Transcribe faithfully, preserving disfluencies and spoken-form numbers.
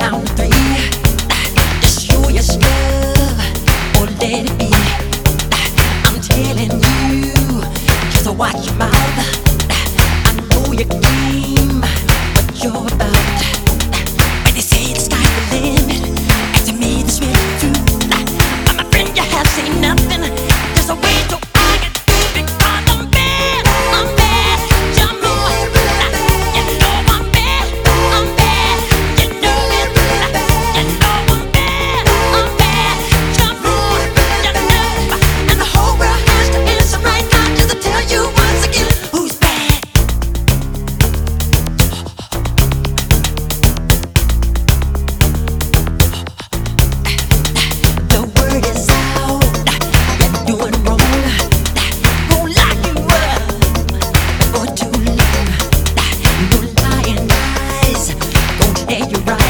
count to three. Just show your stuff or let it be. I'm telling you, just watch your mouth. I know your game, what you're about. When they say the sky's the limit, and to me this really true. But my friend, you have seen nothing. There's a way to argue because I'm bad. I'm bad. You know it. You know I'm bad. I'm bad. You know it. You know I'm bad. I'm bad. You know it. You know. And the whole world has to answer right now just to tell you once again who's bad. The word is out. You're doing wrong. Won't lock you up for too long. No lying eyes. Gonna tell you right.